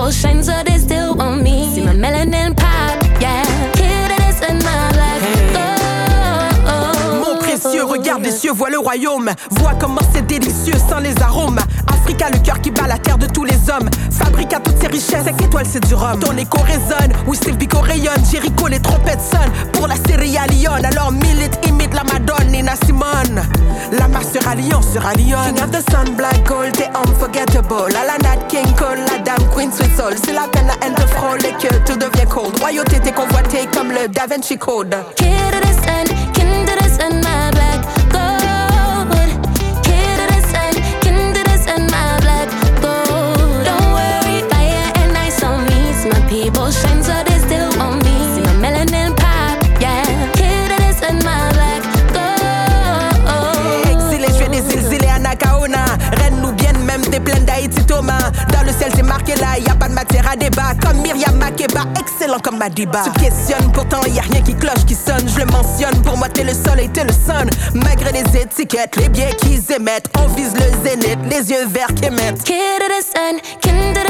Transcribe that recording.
people shine so they still want me. See my melanin pop, yeah. Kid it is in my life. Mon précieux, regarde les cieux, vois le royaume. Vois comment c'est délicieux sans les arômes. Africa, le cœur qui bat la terre de tous les hommes. Fabrique à toutes ses richesses, 5 étoiles c'est du rhum. Ton écho résonne, oui Steve Biko rayonne. Jericho, les trompettes sonnent. Pour la série à Lyon, alors milite, imite la Madone, Nina Simone. La marche sera Lyon, sera Lyon. King of the sun, black gold, t'es unforgettable. À la Nat King Cole, la dame Queen Sweet Soul. C'est la peine à end de frôle et que tout devient cold. Royauté, t'es convoité comme le Da Vinci Code. Kid it is and kind it is in my black gold. Kid it is and kind it is in my black gold. Don't worry, fire and ice on me. See my people shine so they still want me. See my melanin pop, yeah. Kid it is in my black gold. Exilé, je vais des exilés à Nakaona. Reine nous viennent même des plaines d'Haïti Thomas. Dans le ciel c'est marqué là, y a pas de matière à débat. Comme Myriam Makeba, excellent comme Madiba. Tu questionnes, pourtant y a rien qui cloche, qui sonne. Je le mentionne, pour moi t'es le soleil, t'es le sun. Malgré les étiquettes, les biais qu'ils émettent, on vise le zénith, les yeux verts qu'émettent. Kid it is and kind it